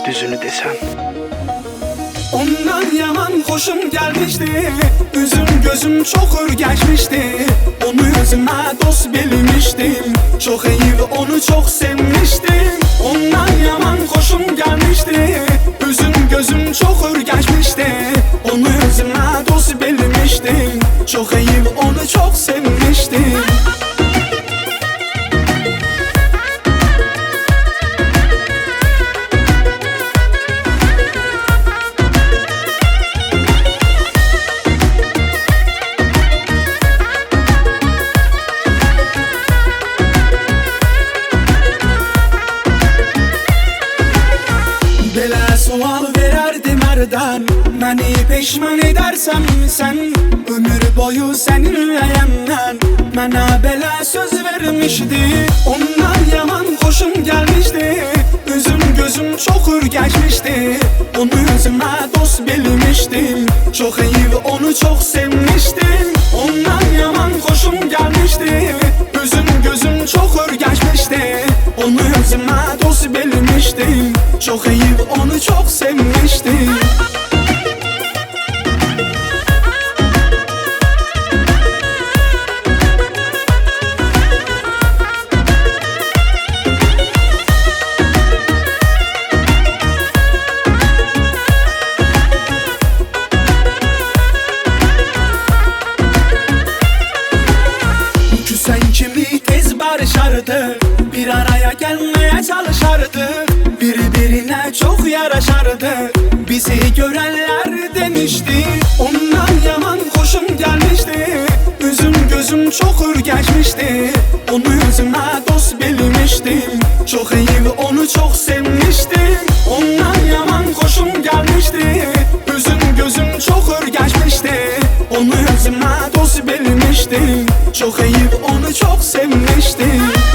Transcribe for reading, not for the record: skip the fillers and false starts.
düzünü desem. Ondan yaman hoşum gelmişti, üzüm gözüm çok ürgeçmişti. Onu özüme dost bilmiştim, çok iyi onu çok sevmiştim. Ondan yaman hoşum gelmişti, üzüm gözüm çok ürgeçmişti. Onu özüme dost bilmiştim, çok iyi onu çok sevmiştim. Belə sual verərdim hərdən, məni peşman edərsən sən? Ömür boyu səninləyəmdən, mənə belə söz vermişdi. Ondan yaman xoşum gəlmişdi, üzüm gözüm çox ürgeçmişdi. Onu özümə dost bilmişdim, çox iyi onu çox sevmişdim. Ondan yaman xoşum gəlmişdi, üzüm gözüm çox ürgeçmişdi. Onu özümə dost bilmişdim, çok iyi onu çok sevmiştim. Küsen kimi tez barışardı, bir araya gelmeye çalışardı. Birbirine çok yaraşardı, bizi görenler demişti. Ondan yaman hoşum gelmişti, üzüm gözüm çok ürgeçmişti. Onu özüme dost bilmiştim, çok iyi onu çok sevmiştim. Ondan yaman hoşum gelmişti, üzüm gözüm çok ürgeçmişti. Onu özüme dost bilmiştim, çok iyi onu çok sevmiştim.